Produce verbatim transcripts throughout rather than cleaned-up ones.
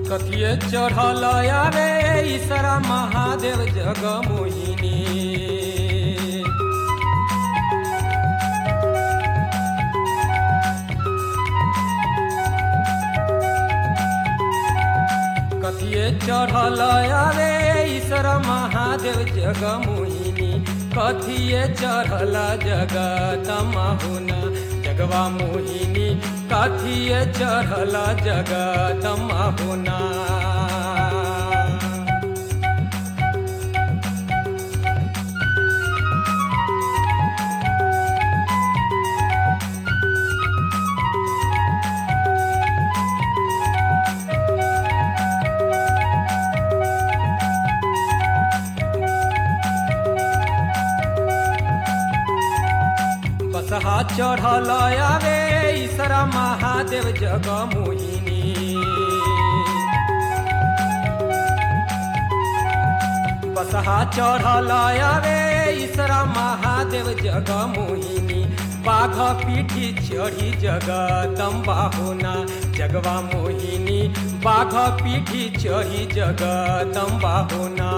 कथिए चढ़ल आवे ईसरा महादेव जग मोहिनी। कथिए चढ़ल आवे ईसरा महादेव जग मोहिनी। कथिए चढ़ल जगत माहुना जगवा मोहिनी। कथिए चढ़ल जगत माहुना। बसहा चढ़ल आवे ईसरा महादेव जग मोहिनी। बसहा चढ़ल आवे ईसरा महादेव जग मोहिनी। बाघ पीठी चढ़ी जगदम्बा होना जगवा मोहिनी। बाघ पीठी चढ़ी जगदम्बा होना।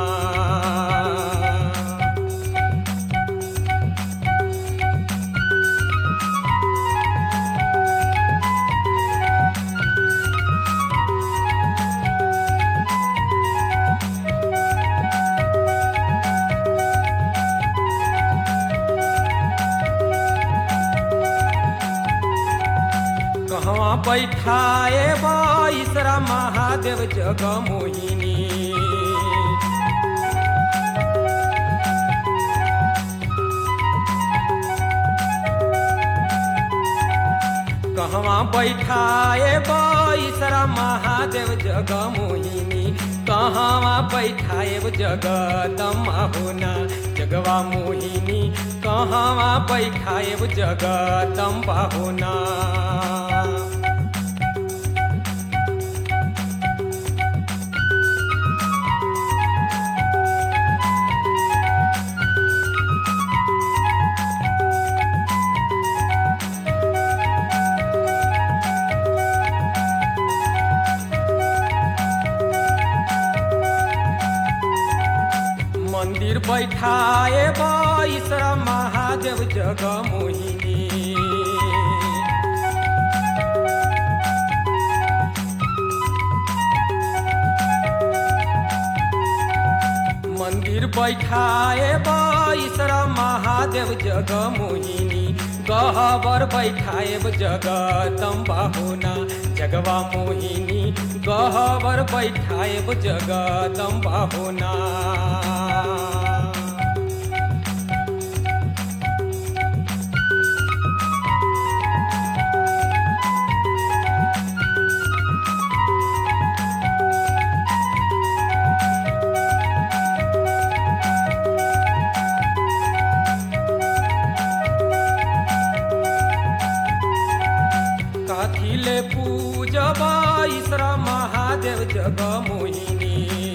कहवा बैठाए ईसरा महादेव जग मोहिनी। कहवा बैठाए ईसरा महादेव जग मोहिनी। कहवा बैठाए जगदम्बा होना जगवा मोहिनी। कहवा बैठाए जगदम्बा होना। मंदिर बैठाए ईसरा महादेव जग मोहिनी। मंदिर बैठाए ईसरा महादेव जग मोहिनी। गहबर बैठाए जगदम्बा होना जगवा मोहिनी। गहबर बैठाए जगदम्बा होना। काथिले पूजब ईसरा महादेव जग मोहिनी।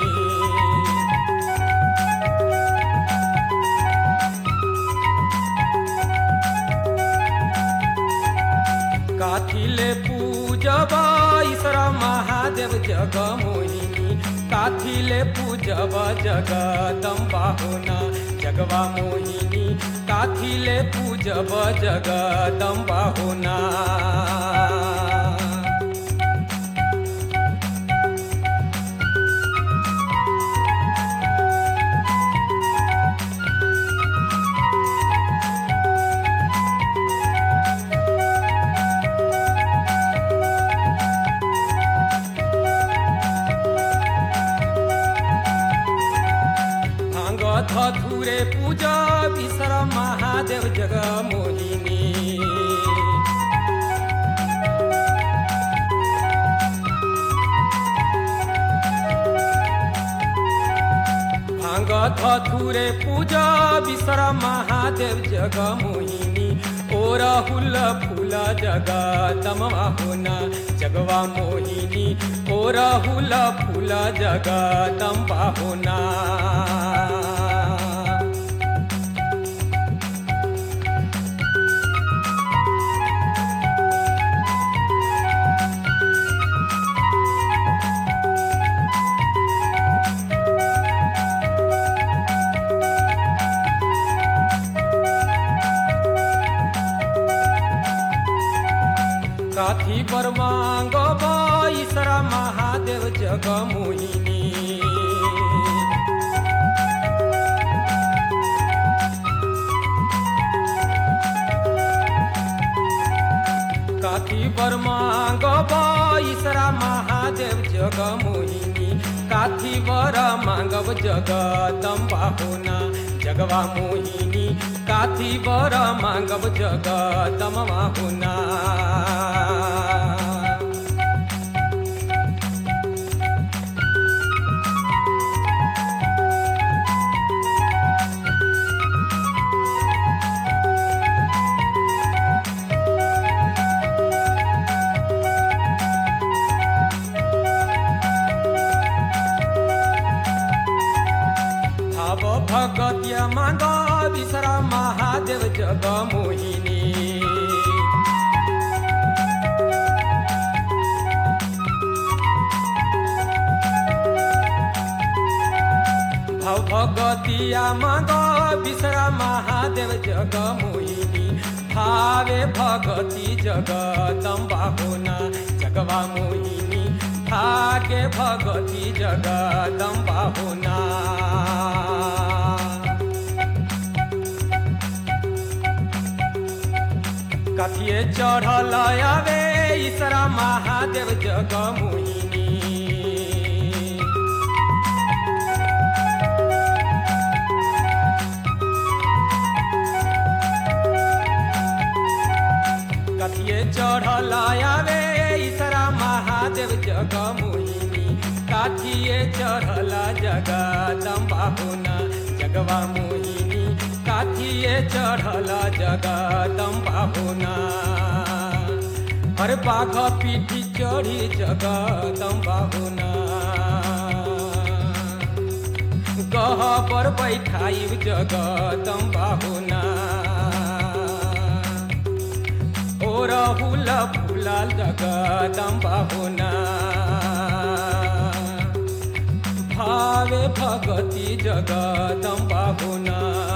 काथिले पूजब ईसरा महादेव जग मोहिनी। काथिले पूजब जगदम्बा होना जगवा मोहिनी। काथिले पूजब जगदम्बा होना। धथुरे पूजा ईसरा महादेव जग मोहिनी। भांग धथुरे पूजा ईसरा महादेव जग मोहिनी। ओरहुल फूल जगदम्बा होना जगवा मोहिनी। ओरहुल फूल जगदम्बा होना। काथी बर मांगब ईसरा महादेव जग मोहिनी काथी बर मांगब ईसरा महादेव जग मोहिनी काथी बर मांगब जगदम्बा होना जगवा मोहिनी काथी बर मांगब जगदम्बा होना भगतिया मांग बिसरा महादेव जग मोहिनी भव भगतिया मांग बिसरा महादेव जग मोहिनी भावे भगति जगदम्बा होना जगवा मोहिनी भागे भगति जगदम्बा होना कथिए चढ़ल आवे ईसरा महादेव जग मोहिनी कथिए चढ़ल आवे ईसरा महादेव जग मोहिनी काथिए चढ़ल जगदम्बा होना जगवा मोहिनी काथिए चढ़ल जगदम्बा होना हर बाघ पीठी चढ़ी जगदम्बा होना गह पर बैठाई जगदम्बा होना ओ रहुल फूलाल जगदम्बा होना भावे भगति जगदम्बा होना।